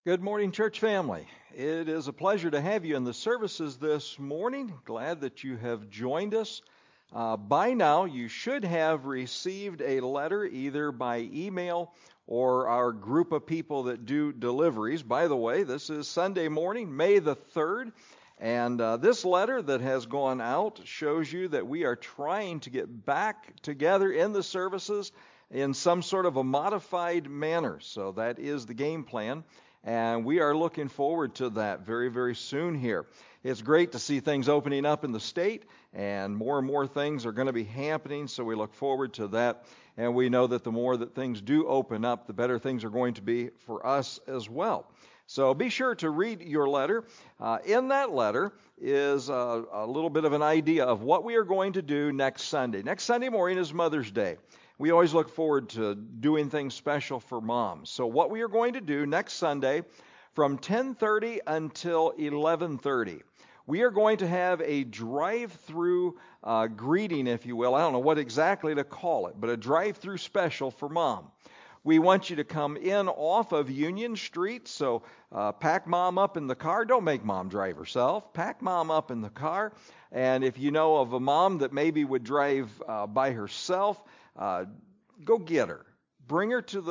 Good morning, church family. It is a pleasure to have you in the services this morning. Glad that you have joined us. By now, you should have received a letter either by email or our group of people that do deliveries. By the way, this is Sunday morning, May the 3rd, and this letter that has gone out shows you that we are trying to get back together in the services in some sort of a modified manner. So that is the game plan. And we are looking forward to that very, very soon here. It's great to see things opening up in the state, and more things are going to be happening, so we look forward to that. And we know that the more that things do open up, the better things are going to be for us as well. So be sure to read your letter. In that letter is a little bit of an idea of what we are going to do next Sunday. Next Sunday morning is Mother's Day. We always look forward to doing things special for moms. So what we are going to do next Sunday from 10:30 until 11:30, we are going to have a drive-through greeting, if you will. I don't know what exactly to call it, but a drive-through special for mom. We want you to come in off of Union Street, so pack mom up in the car. Don't make mom drive herself. Pack mom up in the car. And if you know of a mom that maybe would drive by herself, go get her. Bring her to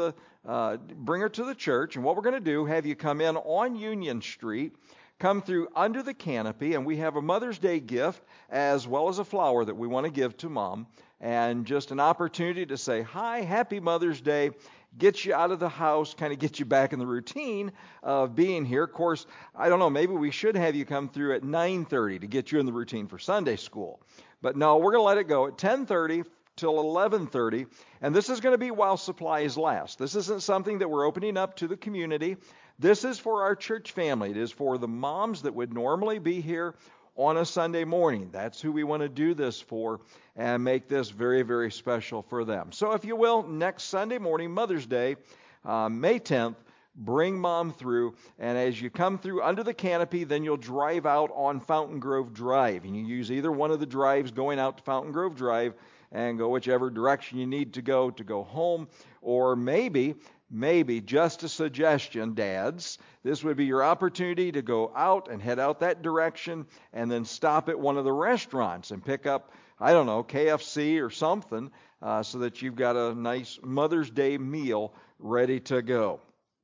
the church. And what we're going to do, have you come in on Union Street, come through under the canopy, and we have a Mother's Day gift as well as a flower that we want to give to mom, and just an opportunity to say, hi, happy Mother's Day, get you out of the house, kind of get you back in the routine of being here. Of course, I don't know, maybe we should have you come through at 9:30 to get you in the routine for Sunday school. But no, we're going to let it go at 10:30 till 11:30, and this is going to be while supplies last. This isn't something that we're opening up to the community. This is for our church family. It is for the moms that would normally be here on a Sunday morning. That's who we want to do this for and make this very, very special for them. So if you will, next Sunday morning, Mother's Day, May 10th, bring mom through, and as you come through under the canopy, then you'll drive out on Fountain Grove Drive, and you use either one of the drives going out to Fountain Grove Drive and go whichever direction you need to go home. Or maybe just a suggestion, dads, this would be your opportunity to go out and head out that direction and then stop at one of the restaurants and pick up, I don't know, KFC or something, so that you've got a nice Mother's Day meal ready to go.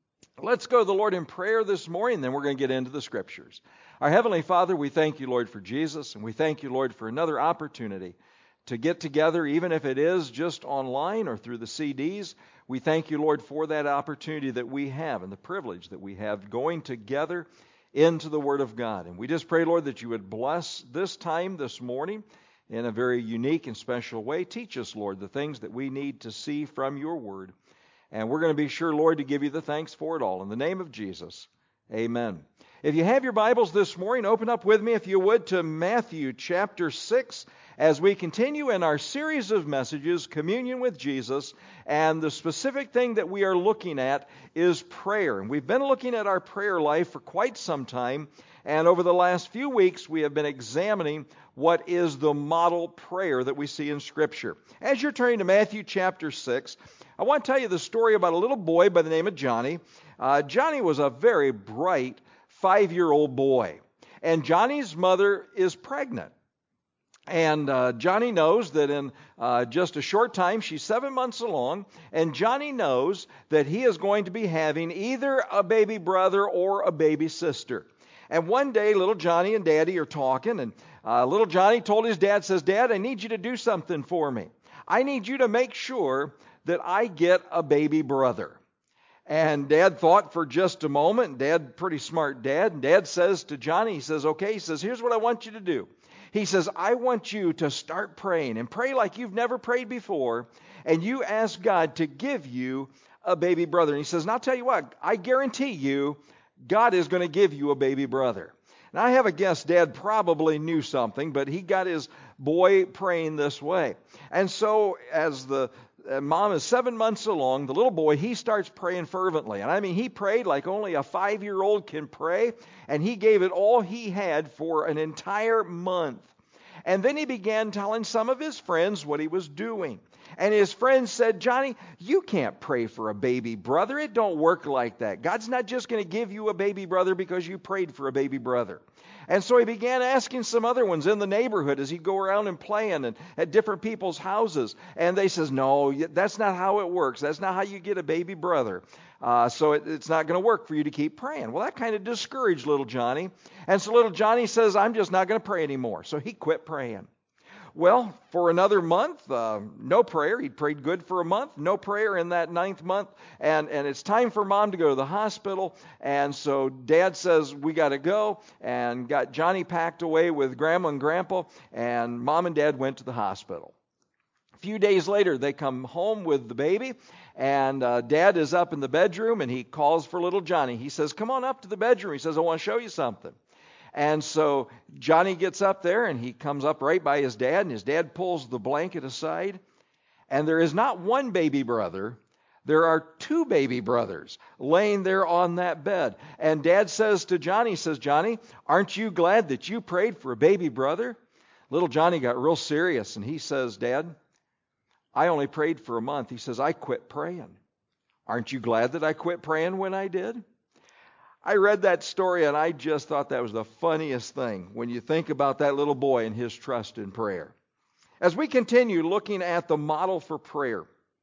Let's go to the Lord in prayer this morning, then we're going to get into the Scriptures. Our Heavenly Father, we thank you, Lord, for Jesus, and we thank you, Lord, for another opportunity to get together, even if it is just online or through the CDs. We thank you, Lord, for that opportunity that we have and the privilege that we have going together into the Word of God. And we just pray, Lord, that you would bless this time this morning in a very unique and special way. Teach us, Lord, the things that we need to see from your Word. And we're going to be sure, Lord, to give you the thanks for it all. In the name of Jesus, amen. If you have your Bibles this morning, open up with me, if you would, to Matthew chapter 6, as we continue in our series of messages, Communion with Jesus, and the specific thing that we are looking at is prayer. And we've been looking at our prayer life for quite some time, and over the last few weeks we have been examining what is the model prayer that we see in Scripture. As you're turning to Matthew chapter 6, I want to tell you the story about a little boy by the name of Johnny. Johnny was a very bright 5-year-old boy, and Johnny's mother is pregnant. And Johnny knows that in just a short time, she's 7 months along, and Johnny knows that he is going to be having either a baby brother or a baby sister. And one day, little Johnny and Daddy are talking, and little Johnny told his dad, says, Dad, I need you to do something for me. I need you to make sure that I get a baby brother. And Dad thought for just a moment. Dad, pretty smart dad. And Dad says to Johnny, he says, okay, he says, here's what I want you to do. He says, I want you to start praying and pray like you've never prayed before. And you ask God to give you a baby brother. And he says, and I'll tell you what, I guarantee you God is going to give you a baby brother. Now, I have a guess Dad probably knew something, but he got his boy praying this way. And so as the mom is 7 months along, the little boy, he starts praying fervently. And I mean, he prayed like only a 5-year-old can pray, and he gave it all he had for an entire month. And then he began telling some of his friends what he was doing. And his friend said, Johnny, you can't pray for a baby brother. It don't work like that. God's not just going to give you a baby brother because you prayed for a baby brother. And so he began asking some other ones in the neighborhood as he'd go around and playing and at different people's houses. And they says, no, that's not how it works. That's not how you get a baby brother. So it's not going to work for you to keep praying. Well, that kind of discouraged little Johnny. And so little Johnny says, I'm just not going to pray anymore. So he quit praying. Well, for another month, no prayer. He'd prayed good for a month, no prayer in that 9th month. And it's time for Mom to go to the hospital. And so Dad says, we got to go, and got Johnny packed away with Grandma and Grandpa. And Mom and Dad went to the hospital. A few days later, they come home with the baby. And Dad is up in the bedroom, and he calls for little Johnny. He says, come on up to the bedroom. He says, I want to show you something. And so Johnny gets up there, and he comes up right by his dad, and his dad pulls the blanket aside. And there is not one baby brother. There are 2 baby brothers laying there on that bed. And Dad says to Johnny, Johnny, aren't you glad that you prayed for a baby brother? Little Johnny got real serious, and he says, Dad, I only prayed for a month. He says, I quit praying. Aren't you glad that I quit praying when I did? I read that story, and I just thought that was the funniest thing when you think about that little boy and his trust in prayer. As we continue looking at the model for prayer,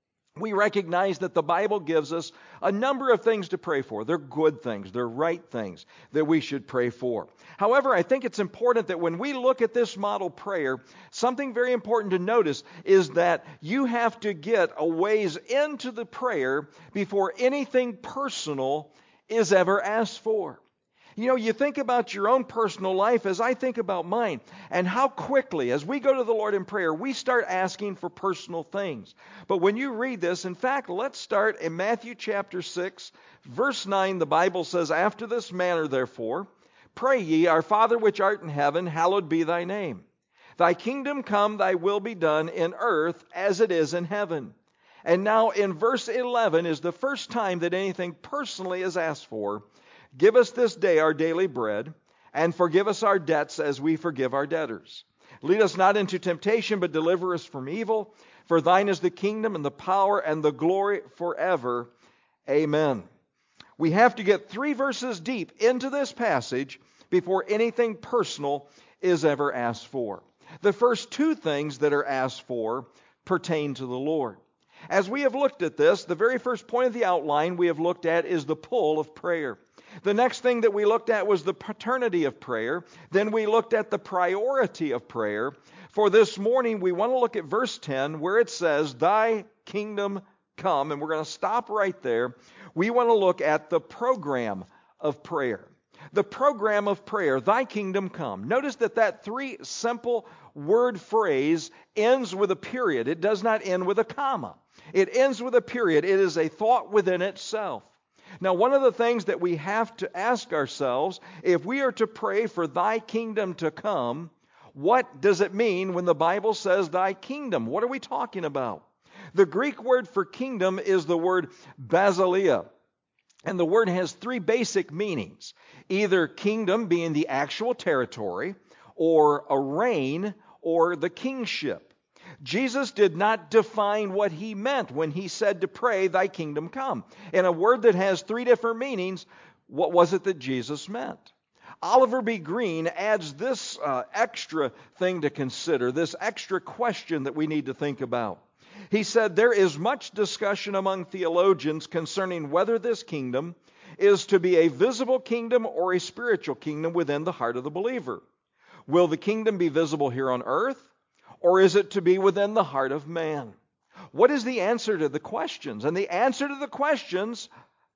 we recognize that the Bible gives us a number of things to pray for. They're good things. They're right things that we should pray for. However, I think it's important that when we look at this model prayer, something very important to notice is that you have to get a ways into the prayer before anything personal is ever asked for. You know, you think about your own personal life as I think about mine, and how quickly, as we go to the Lord in prayer, we start asking for personal things. But when you read this, in fact, let's start in Matthew chapter 6, verse 9. The Bible says, after this manner, therefore, pray ye, our Father which art in heaven, hallowed be thy name. Thy kingdom come, thy will be done in earth as it is in heaven. And now in verse 11 is the first time that anything personally is asked for. Give us this day our daily bread, and forgive us our debts as we forgive our debtors. Lead us not into temptation, but deliver us from evil. For thine is the kingdom and the power and the glory forever. Amen. We have to get 3 verses deep into this passage before anything personal is ever asked for. The first 2 things that are asked for pertain to the Lord. As we have looked at this, the very first point of the outline we have looked at is the pull of prayer. The next thing that we looked at was the paternity of prayer. Then we looked at the priority of prayer. For this morning, we want to look at verse 10 where it says, thy kingdom come. And we're going to stop right there. We want to look at the program of prayer. The program of prayer, thy kingdom come. Notice that 3 simple word phrase ends with a period. It does not end with a comma. It ends with a period. It is a thought within itself. Now, one of the things that we have to ask ourselves, if we are to pray for thy kingdom to come, what does it mean when the Bible says thy kingdom? What are we talking about? The Greek word for kingdom is the word basileia. And the word has 3 basic meanings. Either kingdom being the actual territory, or a reign, or the kingship. Jesus did not define what he meant when he said to pray, thy kingdom come. In a word that has 3 different meanings, what was it that Jesus meant? Oliver B. Green adds this extra thing to consider, this extra question that we need to think about. He said, there is much discussion among theologians concerning whether this kingdom is to be a visible kingdom or a spiritual kingdom within the heart of the believer. Will the kingdom be visible here on earth, or is it to be within the heart of man? What is the answer to the questions? And the answer to the questions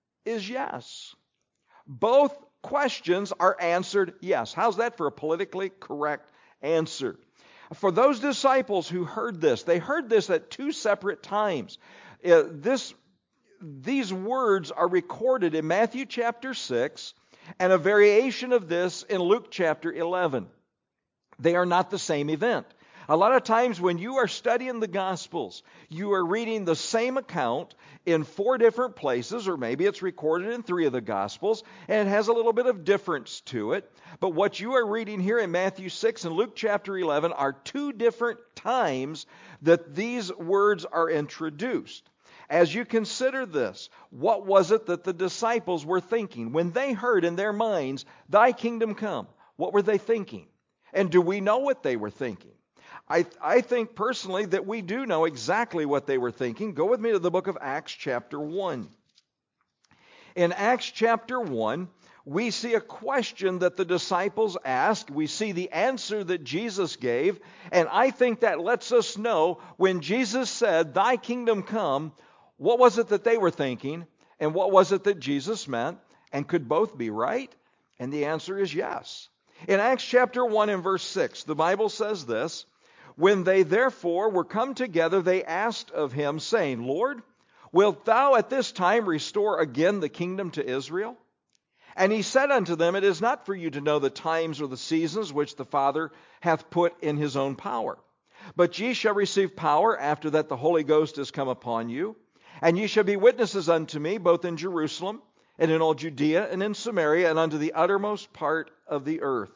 is yes. Both questions are answered yes. How's that for a politically correct answer? For those disciples who heard this, they heard this at 2 separate times. These words are recorded in Matthew chapter 6 and a variation of this in Luke chapter 11. They are not the same event. A lot of times when you are studying the Gospels, you are reading the same account in 4 different places, or maybe it's recorded in 3 of the Gospels, and it has a little bit of difference to it. But what you are reading here in Matthew 6 and Luke chapter 11 are 2 different times that these words are introduced. As you consider this, what was it that the disciples were thinking when they heard in their minds, "Thy kingdom come"? What were they thinking? And do we know what they were thinking? I think personally that we do know exactly what they were thinking. Go with me to the book of Acts chapter 1. In Acts chapter 1, we see a question that the disciples asked. We see the answer that Jesus gave. And I think that lets us know when Jesus said, "Thy kingdom come," what was it that they were thinking? And what was it that Jesus meant? And could both be right? And the answer is yes. In Acts chapter 1 and verse 6, the Bible says this, "When they therefore were come together, they asked of him, saying, Lord, wilt thou at this time restore again the kingdom to Israel? And he said unto them, It is not for you to know the times or the seasons which the Father hath put in his own power. But ye shall receive power after that the Holy Ghost is come upon you. And ye shall be witnesses unto me, both in Jerusalem, and in all Judea, and in Samaria, and unto the uttermost part of the earth."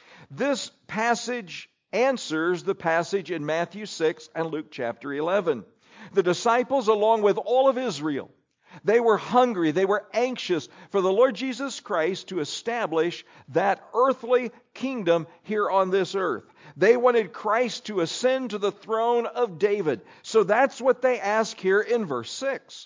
This passage answers the passage in Matthew 6 and Luke chapter 11. The disciples, along with all of Israel, they were hungry, they were anxious for the Lord Jesus Christ to establish that earthly kingdom here on this earth. They wanted Christ to ascend to the throne of David. So that's what they ask here in verse 6.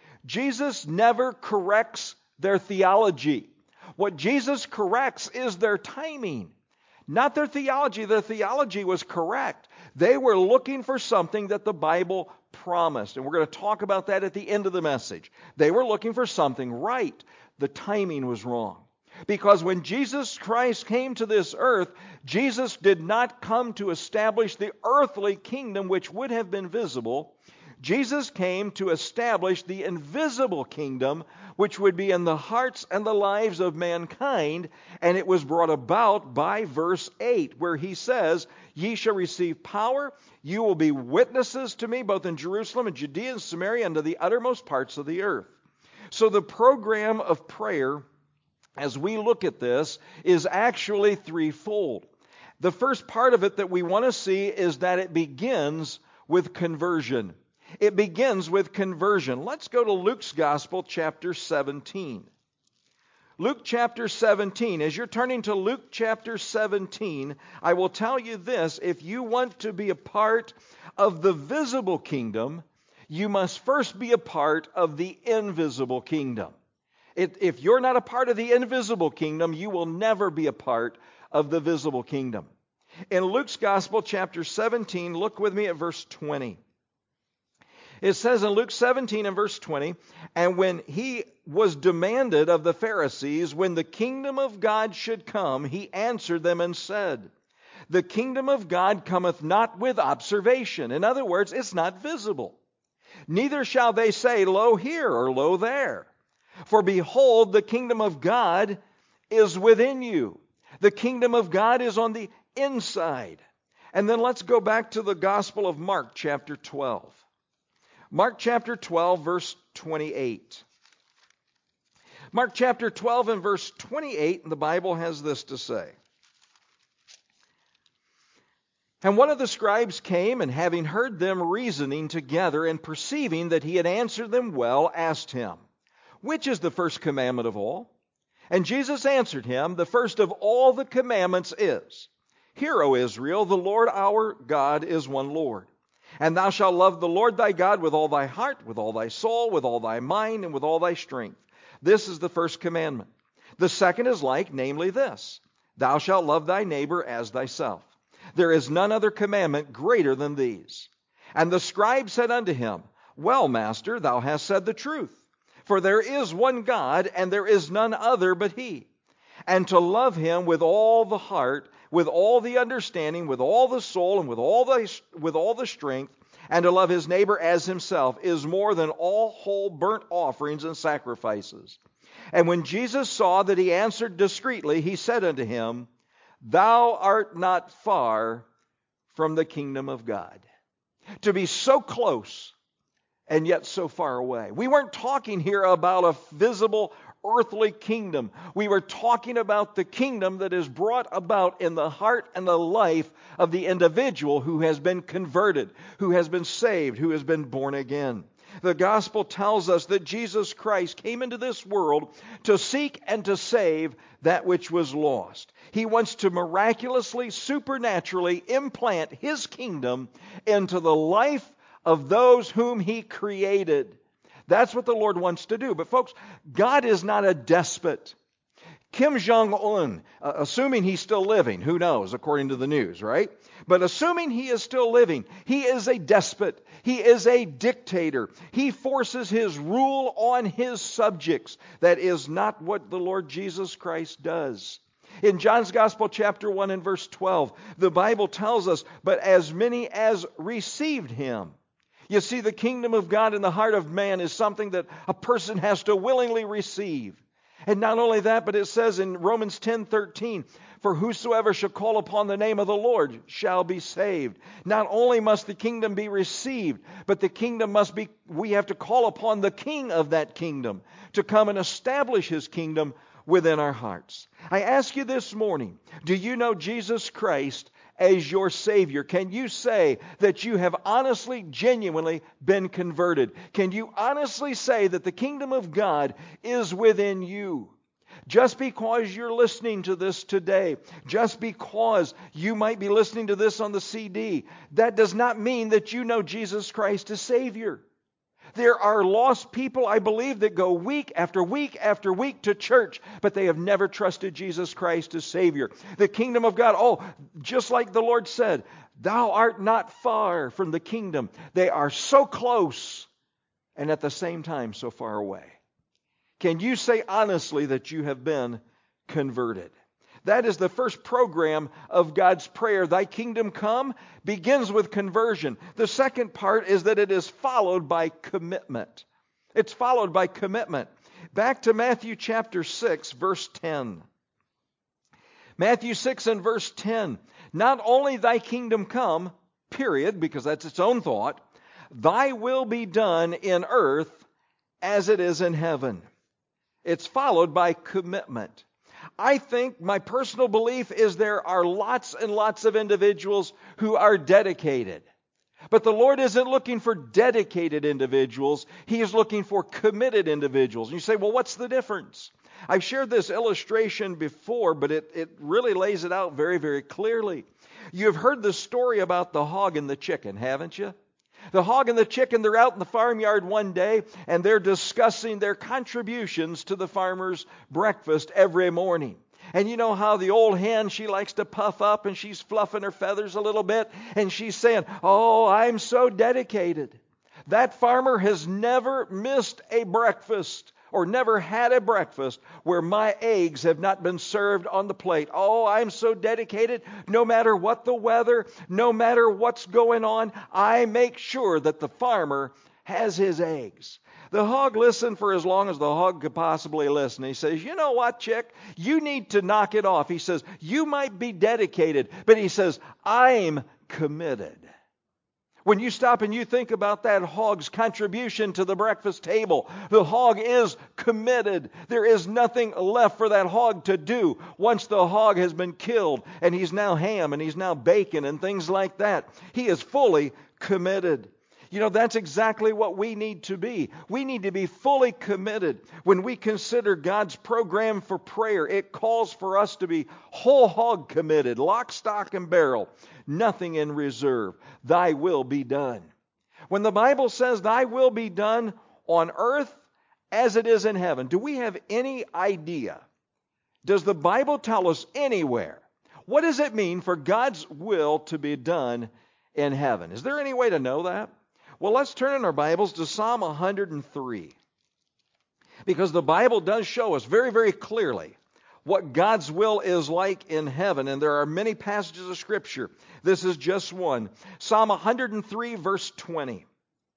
Jesus never corrects their theology. What Jesus corrects is their timing. Not their theology. Their theology was correct. They were looking for something that the Bible promised. And we're going to talk about that at the end of the message. They were looking for something right. The timing was wrong. Because when Jesus Christ came to this earth, Jesus did not come to establish the earthly kingdom which would have been visible. Jesus came to establish the invisible kingdom which would be in the hearts and the lives of mankind, and it was brought about by verse 8 where he says, "Ye shall receive power, you will be witnesses to me both in Jerusalem and Judea and Samaria and to the uttermost parts of the earth." So the program of prayer, as we look at this, is actually threefold. The first part of it that we want to see is that it begins with conversion. It begins with conversion. Let's go to Luke's Gospel, chapter 17. Luke chapter 17. As you're turning to Luke chapter 17, I will tell you this. If you want to be a part of the visible kingdom, you must first be a part of the invisible kingdom. If you're not a part of the invisible kingdom, you will never be a part of the visible kingdom. In Luke's Gospel, chapter 17, look with me at verse 20. It says in Luke 17 and verse 20, "And when he was demanded of the Pharisees when the kingdom of God should come, he answered them and said, The kingdom of God cometh not with observation." In other words, it's not visible. "Neither shall they say, Lo here, or Lo there. For behold, the kingdom of God is within you." The kingdom of God is on the inside. And then let's go back to the Gospel of Mark, chapter 12. Mark chapter 12, verse 28. Mark chapter 12 and verse 28, the Bible has this to say. "And one of the scribes came, and having heard them reasoning together, and perceiving that he had answered them well, asked him, Which is the first commandment of all? And Jesus answered him, The first of all the commandments is, Hear, O Israel, the Lord our God is one Lord. And thou shalt love the Lord thy God with all thy heart, with all thy soul, with all thy mind, and with all thy strength. This is the first commandment. The second is like, namely this, Thou shalt love thy neighbor as thyself. There is none other commandment greater than these. And the scribe said unto him, Well, master, thou hast said the truth. For there is one God, and there is none other but he. And to love him with all the heart, with all the understanding, with all the soul, and with all the strength, and to love his neighbor as himself, is more than all whole burnt offerings and sacrifices. And when Jesus saw that he answered discreetly, he said unto him, Thou art not far from the kingdom of God. To be so close and yet so far away. We weren't talking here about a visible earthly kingdom. We were talking about the kingdom that is brought about in the heart and the life of the individual who has been converted, who has been saved, who has been born again. The gospel tells us that Jesus Christ came into this world to seek and to save that which was lost. He wants to miraculously, supernaturally implant His kingdom into the life of those whom He created. That's what the Lord wants to do. But folks, God is not a despot. Kim Jong-un, assuming he's still living, who knows, according to the news, right? But assuming he is still living, he is a despot. He is a dictator. He forces his rule on his subjects. That is not what the Lord Jesus Christ does. In John's Gospel, chapter 1 and verse 12, the Bible tells us, "But as many as received Him." You see, the kingdom of God in the heart of man is something that a person has to willingly receive. And not only that, but it says in Romans 10:13, "For whosoever shall call upon the name of the Lord shall be saved." Not only must the kingdom be received, but the kingdom must be, we have to call upon the king of that kingdom to come and establish His kingdom within our hearts. I ask you this morning, do you know Jesus Christ as your Savior? Can you say that you have honestly, genuinely been converted? Can you honestly say that the kingdom of God is within you? Just because you're listening to this today, just because you might be listening to this on the CD, that does not mean that you know Jesus Christ as Savior. There are lost people, I believe, that go week after week after week to church, but they have never trusted Jesus Christ as Savior. The kingdom of God, just like the Lord said, "Thou art not far from the kingdom." They are so close and at the same time so far away. Can you say honestly that you have been converted? That is the first program of God's prayer. Thy kingdom come begins with conversion. The second part is that it is followed by commitment. It's followed by commitment. Back to Matthew chapter 6, verse 10. Matthew 6 and verse 10. Not only thy kingdom come, period, because that's its own thought, thy will be done in earth as it is in heaven. It's followed by commitment. I think my personal belief is there are lots and lots of individuals who are dedicated. But the Lord isn't looking for dedicated individuals. He is looking for committed individuals. And you say, well, what's the difference? I've shared this illustration before, but it really lays it out very, very clearly. You've heard the story about the hog and the chicken, haven't you? The hog and the chicken, they're out in the farmyard one day, and they're discussing their contributions to the farmer's breakfast every morning. And you know how the old hen, she likes to puff up, and she's fluffing her feathers a little bit, and she's saying, "Oh, I'm so dedicated. That farmer has never missed a breakfast or never had a breakfast where my eggs have not been served on the plate. Oh, I'm so dedicated. No matter what the weather, no matter what's going on, I make sure that the farmer has his eggs." The hog listened for as long as the hog could possibly listen. He says, "You know what, chick? You need to knock it off." He says, "You might be dedicated," but he says, "I'm committed." When you stop and you think about that hog's contribution to the breakfast table, the hog is committed. There is nothing left for that hog to do once the hog has been killed and he's now ham and he's now bacon and things like that. He is fully committed. You know, that's exactly what we need to be. We need to be fully committed. When we consider God's program for prayer, it calls for us to be whole hog committed, lock, stock, and barrel, nothing in reserve. Thy will be done. When the Bible says thy will be done on earth as it is in heaven, do we have any idea? Does the Bible tell us anywhere? What does it mean for God's will to be done in heaven? Is there any way to know that? Well, let's turn in our Bibles to Psalm 103. Because the Bible does show us very, very clearly what God's will is like in heaven. And there are many passages of Scripture. This is just one. Psalm 103, verse 20.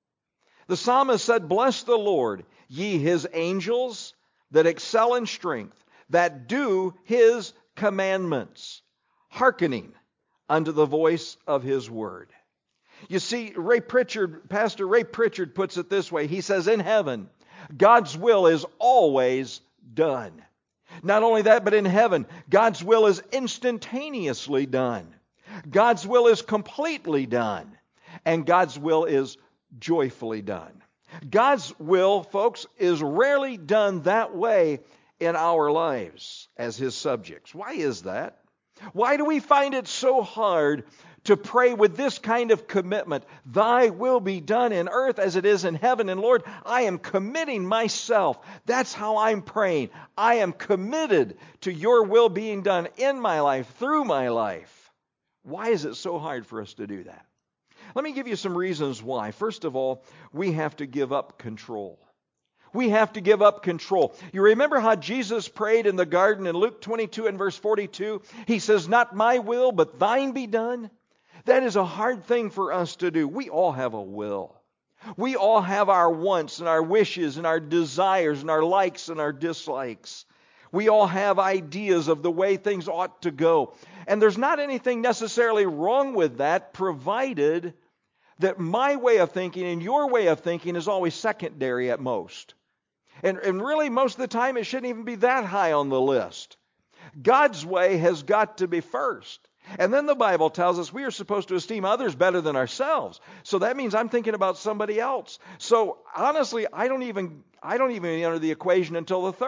The psalmist said, "Bless the Lord, ye His angels that excel in strength, that do His commandments, hearkening unto the voice of His word. You see, Pastor Ray Pritchard puts it this way. He says, in heaven, God's will is always done. Not only that, but in heaven, God's will is instantaneously done. God's will is completely done. And God's will is joyfully done. God's will, folks, is rarely done that way in our lives as His subjects. Why is that? Why do we find it so hard to pray with this kind of commitment? Thy will be done in earth as it is in heaven. And Lord, I am committing myself. That's how I'm praying. I am committed to your will being done in my life, through my life. Why is it so hard for us to do that? Let me give you some reasons why. First of all, we have to give up control. We have to give up control. You remember how Jesus prayed in the garden in Luke 22 and verse 42? He says, not my will, but thine be done. That is a hard thing for us to do. We all have a will. We all have our wants and our wishes and our desires and our likes and our dislikes. We all have ideas of the way things ought to go. And there's not anything necessarily wrong with that, provided that my way of thinking and your way of thinking is always secondary at most. And really, most of the time, it shouldn't even be that high on the list. God's way has got to be first. And then the Bible tells us we are supposed to esteem others better than ourselves. So that means I'm thinking about somebody else. So honestly, I don't even enter the equation until the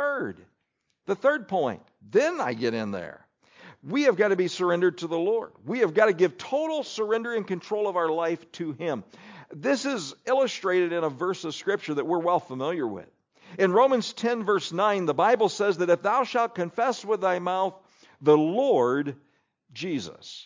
third point. Then I get in there. We have got to be surrendered to the Lord. We have got to give total surrender and control of our life to Him. This is illustrated in a verse of Scripture that we're well familiar with. In Romans 10 verse 9, the Bible says that if thou shalt confess with thy mouth the Lord Jesus.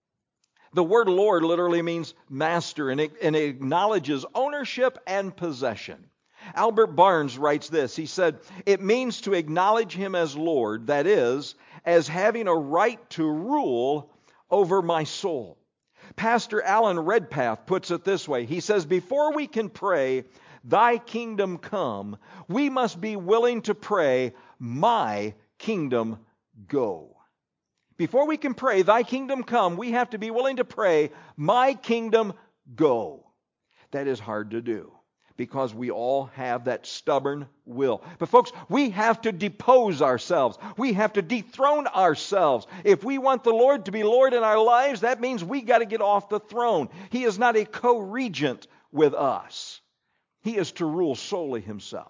The word Lord literally means master, and it acknowledges ownership and possession. Albert Barnes writes this. He said, it means to acknowledge Him as Lord, that is, as having a right to rule over my soul. Pastor Alan Redpath puts it this way. He says, before we can pray, thy kingdom come, we must be willing to pray, my kingdom go. Before we can pray, thy kingdom come, we have to be willing to pray, my kingdom go. That is hard to do because we all have that stubborn will. But folks, we have to depose ourselves. We have to dethrone ourselves. If we want the Lord to be Lord in our lives, that means we got to get off the throne. He is not a co-regent with us. He is to rule solely Himself.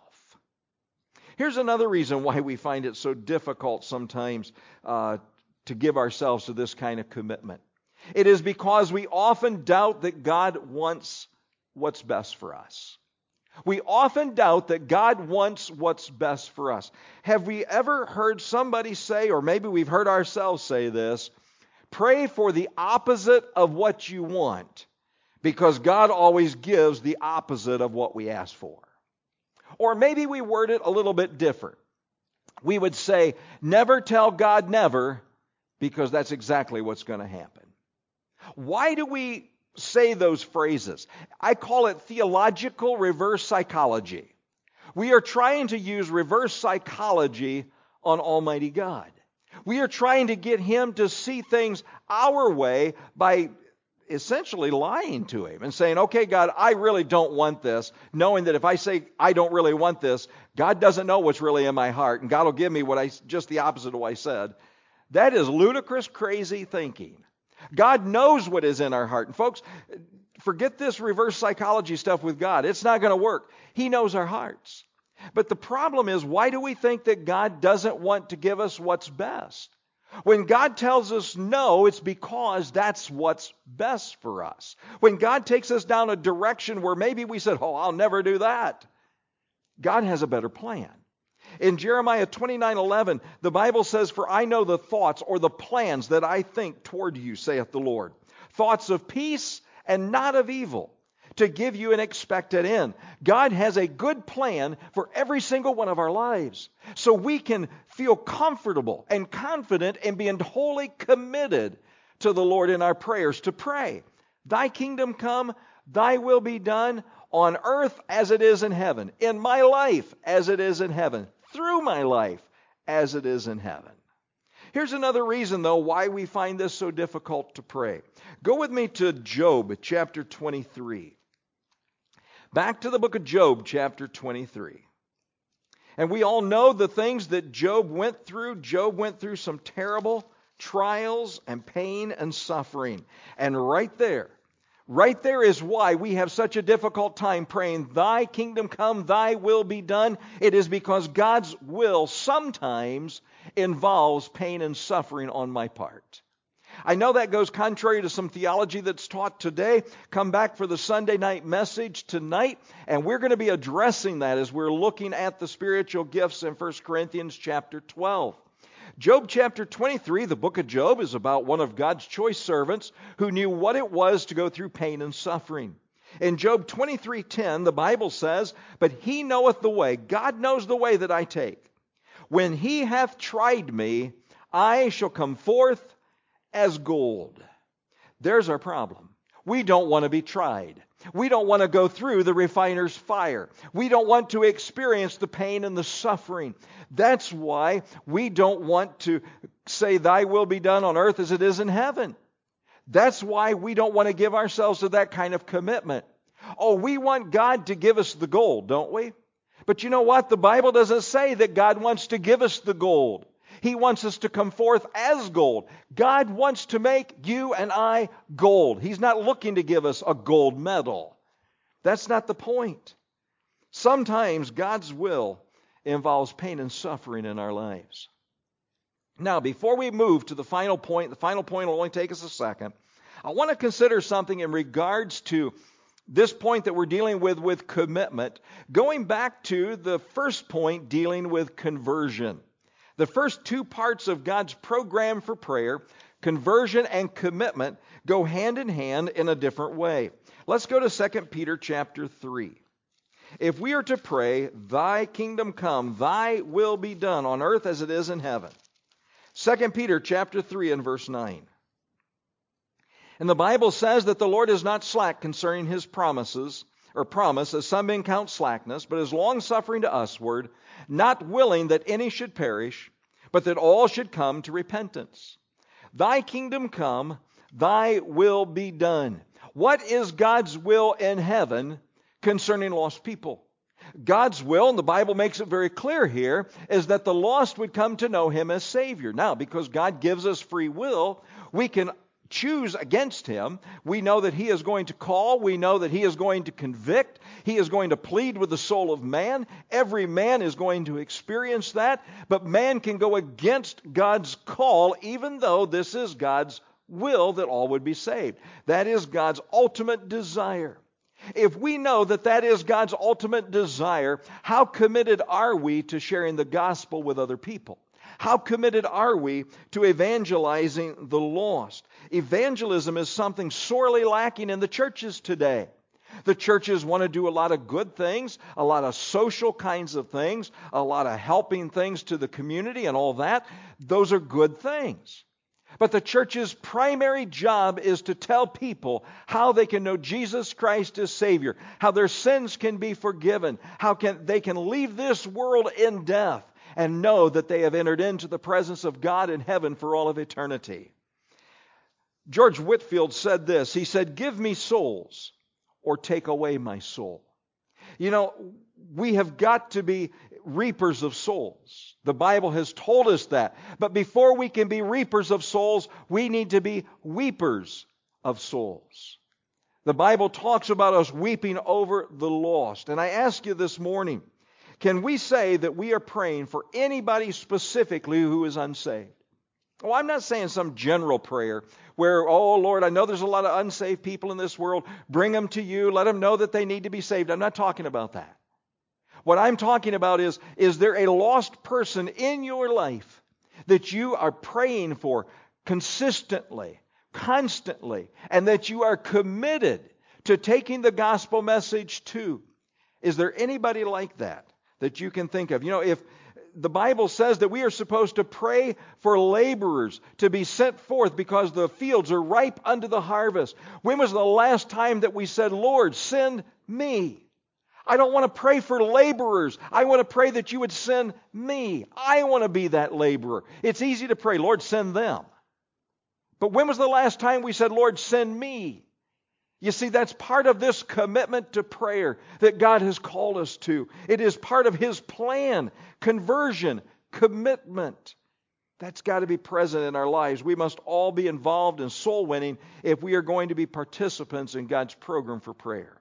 Here's another reason why we find it so difficult sometimes to give ourselves to this kind of commitment. It is because we often doubt that God wants what's best for us. We often doubt that God wants what's best for us. Have we ever heard somebody say, or maybe we've heard ourselves say this, pray for the opposite of what you want, because God always gives the opposite of what we ask for. Or maybe we word it a little bit different. We would say, never tell God never, because that's exactly what's going to happen. Why do we say those phrases? I call it theological reverse psychology. We are trying to use reverse psychology on Almighty God. We are trying to get Him to see things our way by essentially lying to Him and saying, okay, God, I really don't want this, knowing that if I say I don't really want this, God doesn't know what's really in my heart, and God will give me just the opposite of what I said. That is ludicrous, crazy thinking. God knows what is in our heart. And folks, forget this reverse psychology stuff with God. It's not going to work. He knows our hearts. But the problem is, why do we think that God doesn't want to give us what's best? When God tells us no, it's because that's what's best for us. When God takes us down a direction where maybe we said, oh, I'll never do that, God has a better plan. In Jeremiah 29:11, the Bible says, for I know the thoughts or the plans that I think toward you, saith the Lord. Thoughts of peace and not of evil, to give you an expected end. God has a good plan for every single one of our lives. So we can feel comfortable and confident and being wholly committed to the Lord in our prayers to pray. Thy kingdom come, thy will be done on earth as it is in heaven, in my life as it is in heaven, through my life as it is in heaven. Here's another reason, though, why we find this so difficult to pray. Go with me to Job chapter 23. Back to the book of Job chapter 23. And we all know the things that Job went through. Job went through some terrible trials and pain and suffering. And right there is why we have such a difficult time praying, Thy kingdom come, Thy will be done. It is because God's will sometimes involves pain and suffering on my part. I know that goes contrary to some theology that's taught today. Come back for the Sunday night message tonight, and we're going to be addressing that as we're looking at the spiritual gifts in 1 Corinthians chapter 12. Job chapter 23, the book of Job, is about one of God's choice servants who knew what it was to go through pain and suffering. In Job 23:10, the Bible says, But he knoweth the way, God knows the way that I take. When he hath tried me, I shall come forth as gold. There's our problem. We don't want to be tried. We don't want to go through the refiner's fire. We don't want to experience the pain and the suffering. That's why we don't want to say, Thy will be done on earth as it is in heaven. That's why we don't want to give ourselves to that kind of commitment. Oh, we want God to give us the gold, don't we? But you know what? The Bible doesn't say that God wants to give us the gold. He wants us to come forth as gold. God wants to make you and I gold. He's not looking to give us a gold medal. That's not the point. Sometimes God's will involves pain and suffering in our lives. Now, before we move to the final point will only take us a second, I want to consider something in regards to this point that we're dealing with commitment, going back to the first point dealing with conversion. The first two parts of God's program for prayer, conversion and commitment, go hand in hand in a different way. Let's go to 2 Peter chapter 3. If we are to pray, Thy kingdom come, Thy will be done on earth as it is in heaven. 2 Peter chapter 3 and verse 9. And the Bible says that the Lord is not slack concerning His promise, as some men count slackness, but is long-suffering to usward, not willing that any should perish, but that all should come to repentance. Thy kingdom come, Thy will be done. What is God's will in heaven concerning lost people? God's will, and the Bible makes it very clear here, is that the lost would come to know Him as Savior. Now, because God gives us free will, we can choose against Him. We know that He is going to call. We know that He is going to convict. He is going to plead with the soul of man. Every man is going to experience that. But man can go against God's call, even though this is God's will that all would be saved. That is God's ultimate desire. If we know that that is God's ultimate desire, how committed are we to sharing the gospel with other people? How committed are we to evangelizing the lost? Evangelism is something sorely lacking in the churches today. The churches want to do a lot of good things, a lot of social kinds of things, a lot of helping things to the community and all that. Those are good things. But the church's primary job is to tell people how they can know Jesus Christ as Savior, how their sins can be forgiven, how they can leave this world in death and know that they have entered into the presence of God in heaven for all of eternity. George Whitefield said this. He said, "Give me souls or take away my soul." You know, we have got to be reapers of souls. The Bible has told us that. But before we can be reapers of souls, we need to be weepers of souls. The Bible talks about us weeping over the lost. And I ask you this morning, can we say that we are praying for anybody specifically who is unsaved? Oh, I'm not saying some general prayer where, oh, Lord, I know there's a lot of unsaved people in this world. Bring them to you. Let them know that they need to be saved. I'm not talking about that. What I'm talking about is there a lost person in your life that you are praying for consistently, constantly, and that you are committed to taking the gospel message to? Is there anybody like that you can think of? You know, if the Bible says that we are supposed to pray for laborers to be sent forth because the fields are ripe unto the harvest. When was the last time that we said, Lord, send me? I don't want to pray for laborers. I want to pray that you would send me. I want to be that laborer. It's easy to pray, Lord, send them. But when was the last time we said, Lord, send me? You see, that's part of this commitment to prayer that God has called us to. It is part of His plan, conversion, commitment. That's got to be present in our lives. We must all be involved in soul winning if we are going to be participants in God's program for prayer.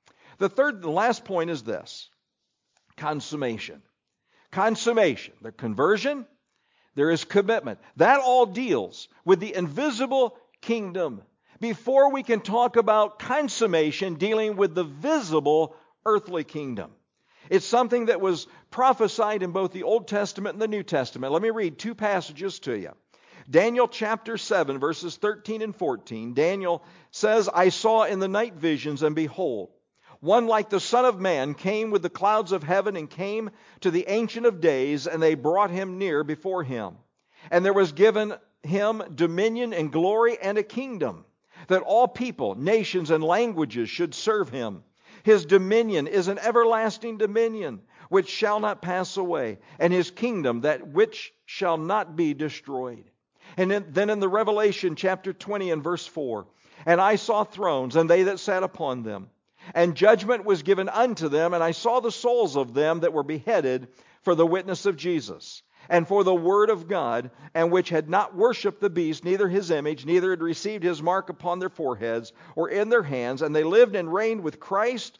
The last point is this: consummation. Consummation. The conversion, there is commitment. That all deals with the invisible kingdom before we can talk about consummation dealing with the visible earthly kingdom. It's something that was prophesied in both the Old Testament and the New Testament. Let me read two passages to you. Daniel chapter 7, verses 13 and 14. Daniel says, I saw in the night visions, and behold, one like the Son of Man came with the clouds of heaven and came to the Ancient of Days, and they brought him near before him. And there was given him dominion and glory and a kingdom, that all people, nations, and languages should serve him. His dominion is an everlasting dominion, which shall not pass away, and his kingdom that which shall not be destroyed. And then in the Revelation chapter 20 and verse 4, and I saw thrones, and they that sat upon them, and judgment was given unto them, and I saw the souls of them that were beheaded for the witness of Jesus, and for the word of God, and which had not worshipped the beast, neither his image, neither had received his mark upon their foreheads or in their hands, and they lived and reigned with Christ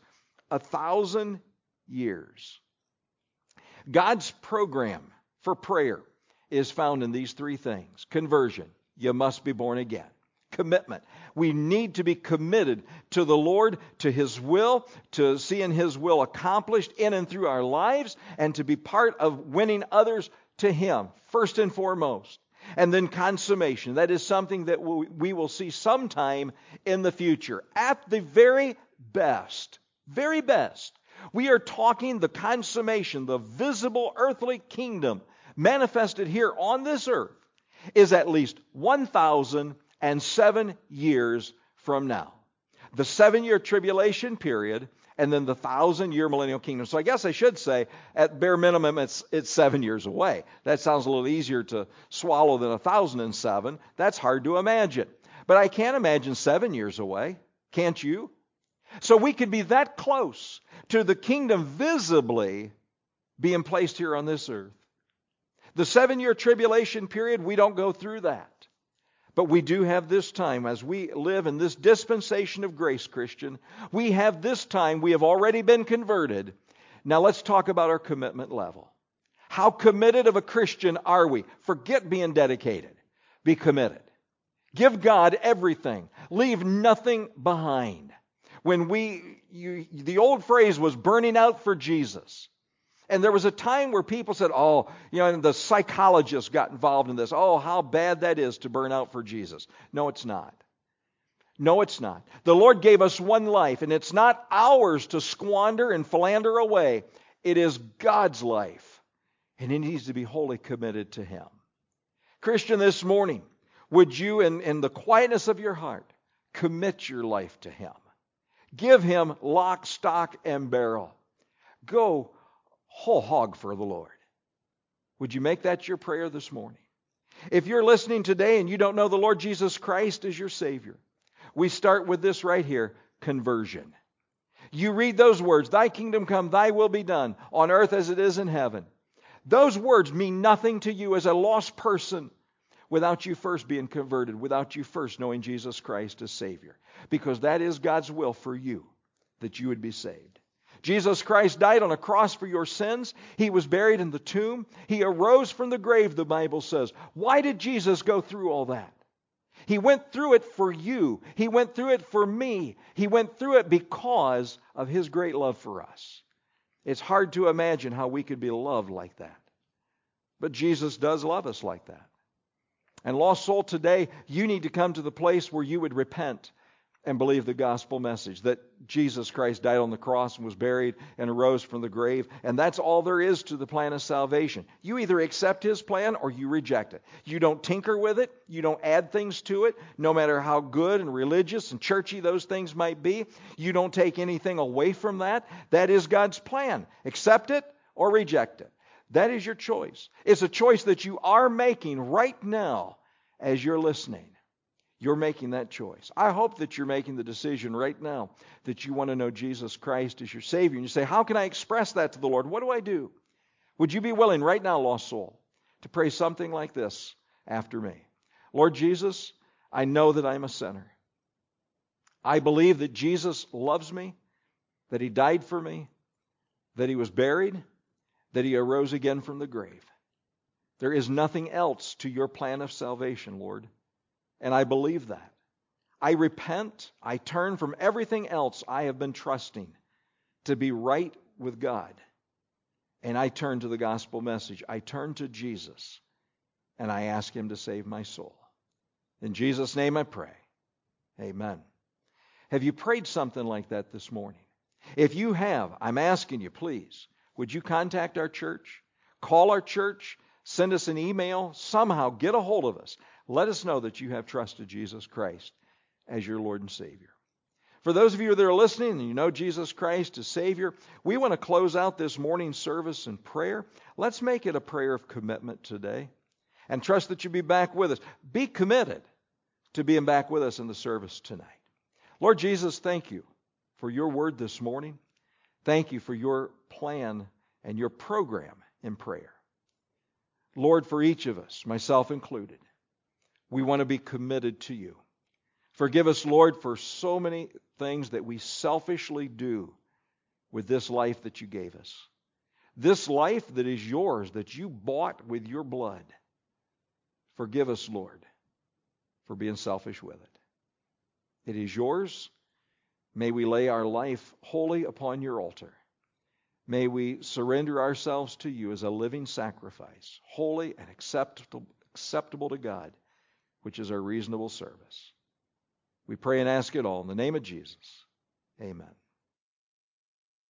1,000 years. God's program for prayer is found in these three things. Conversion. You must be born again. Commitment. We need to be committed to the Lord, to His will, to seeing His will accomplished in and through our lives, and to be part of winning others to Him, first and foremost. And then consummation. That is something that we will see sometime in the future. At the very best, we are talking the consummation, the visible earthly kingdom manifested here on this earth is at least 1,007 years from now. The 7-year tribulation period, and then the 1,000-year millennial kingdom. So I guess I should say, at bare minimum, it's 7 years away. That sounds a little easier to swallow than 1,007. That's hard to imagine. But I can't imagine 7 years away. Can't you? So we could be that close to the kingdom visibly being placed here on this earth. The 7-year tribulation period, we don't go through that. But we do have this time as we live in this dispensation of grace, Christian. We have this time. We have already been converted. Now let's talk about our commitment level. How committed of a Christian are we? Forget being dedicated. Be committed. Give God everything. Leave nothing behind. The old phrase was burning out for Jesus. And there was a time where people said, and the psychologists got involved in this. Oh, how bad that is to burn out for Jesus. No, it's not. No, it's not. The Lord gave us one life, and it's not ours to squander and philander away. It is God's life, and it needs to be wholly committed to Him. Christian, this morning, would you, in the quietness of your heart, commit your life to Him? Give Him lock, stock, and barrel. Go whole hog for the Lord. Would you make that your prayer this morning? If you're listening today and you don't know the Lord Jesus Christ as your Savior, we start with this right here, conversion. You read those words, thy kingdom come, thy will be done, on earth as it is in heaven. Those words mean nothing to you as a lost person without you first being converted, without you first knowing Jesus Christ as Savior. Because that is God's will for you, that you would be saved. Jesus Christ died on a cross for your sins. He was buried in the tomb. He arose from the grave, the Bible says. Why did Jesus go through all that? He went through it for you. He went through it for me. He went through it because of His great love for us. It's hard to imagine how we could be loved like that. But Jesus does love us like that. And lost soul, today, you need to come to the place where you would repent and believe the gospel message that Jesus Christ died on the cross and was buried and arose from the grave, and that's all there is to the plan of salvation. You either accept His plan or you reject it. You don't tinker with it. You don't add things to it, no matter how good and religious and churchy those things might be. You don't take anything away from that. That is God's plan. Accept it or reject it. That is your choice. It's a choice that you are making right now as you're listening. You're making that choice. I hope that you're making the decision right now that you want to know Jesus Christ as your Savior. And you say, how can I express that to the Lord? What do I do? Would you be willing right now, lost soul, to pray something like this after me? Lord Jesus, I know that I'm a sinner. I believe that Jesus loves me, that He died for me, that He was buried, that He arose again from the grave. There is nothing else to your plan of salvation, Lord. And I believe that. I repent. I turn from everything else I have been trusting to be right with God. And I turn to the gospel message. I turn to Jesus. And I ask Him to save my soul. In Jesus' name I pray. Amen. Have you prayed something like that this morning? If you have, I'm asking you, please, would you contact our church? Call our church? Send us an email? Somehow get a hold of us. Let us know that you have trusted Jesus Christ as your Lord and Savior. For those of you that are listening and you know Jesus Christ as Savior, we want to close out this morning service in prayer. Let's make it a prayer of commitment today and trust that you'll be back with us. Be committed to being back with us in the service tonight. Lord Jesus, thank you for your word this morning. Thank you for your plan and your program in prayer. Lord, for each of us, myself included, we want to be committed to you. Forgive us, Lord, for so many things that we selfishly do with this life that you gave us. This life that is yours, that you bought with your blood. Forgive us, Lord, for being selfish with it. It is yours. May we lay our life wholly upon your altar. May we surrender ourselves to you as a living sacrifice, holy and acceptable to God, which is our reasonable service. We pray and ask it all in the name of Jesus. Amen.